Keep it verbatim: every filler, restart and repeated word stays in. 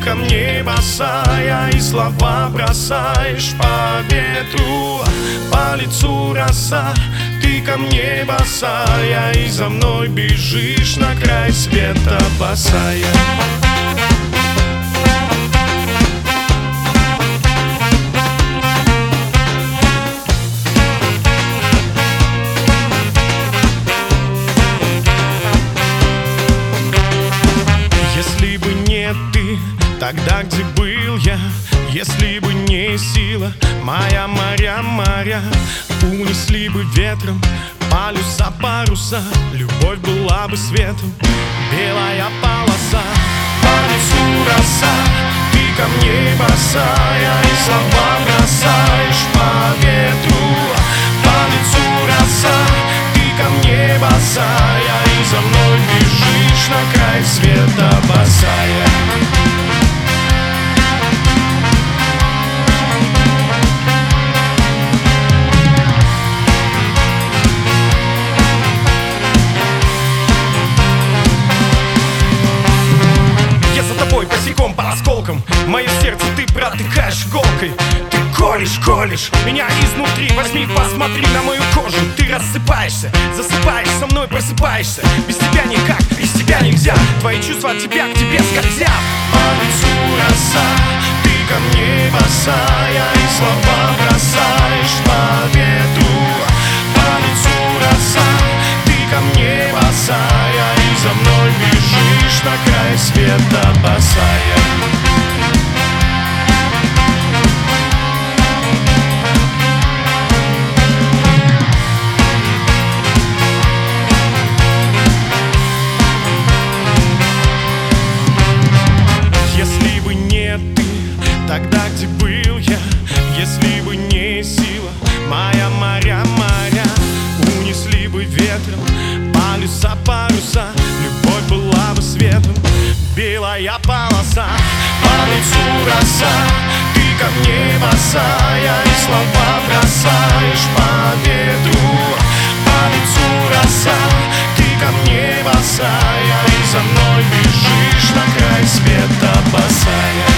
ко мне босая, и слова бросаешь по ветру. По лицу роса, ты ко мне босая, и за мной бежишь на край света босая. Если бы не ты, тогда где был я? Если бы не сила, моя моря, моря унесли бы ветром полюса, паруса. Любовь была бы светом, белая полоса. По лицу роса, ты ко мне босая, и слова бросаешь по ветру. По лицу роса, ты ко мне босая, и за мной бежишь на край света босая. Босиком по осколкам мое сердце ты протыкаешь иголкой. Ты колешь, колешь меня изнутри. Возьми, посмотри на мою кожу. Ты рассыпаешься, засыпаешь со мной, просыпаешься. Без тебя никак, без тебя нельзя. Твои чувства от тебя к тебе скользят. По лицу роса, ты ко мне босая, и слова бросаешь по ветру. По лицу роса, ты ко мне босая, и за мной бежишь на край света босая. Если бы не ты, тогда где был я? Если бы не сила, моя моря, моря унесли бы ветром полюса, паруса. Любовь была бы светом, белая полоса. По лицу роса, ты ко мне босая, и слова бросаешь по ветру. По лицу роса, ты ко мне босая, и за мной бежишь на край света босая.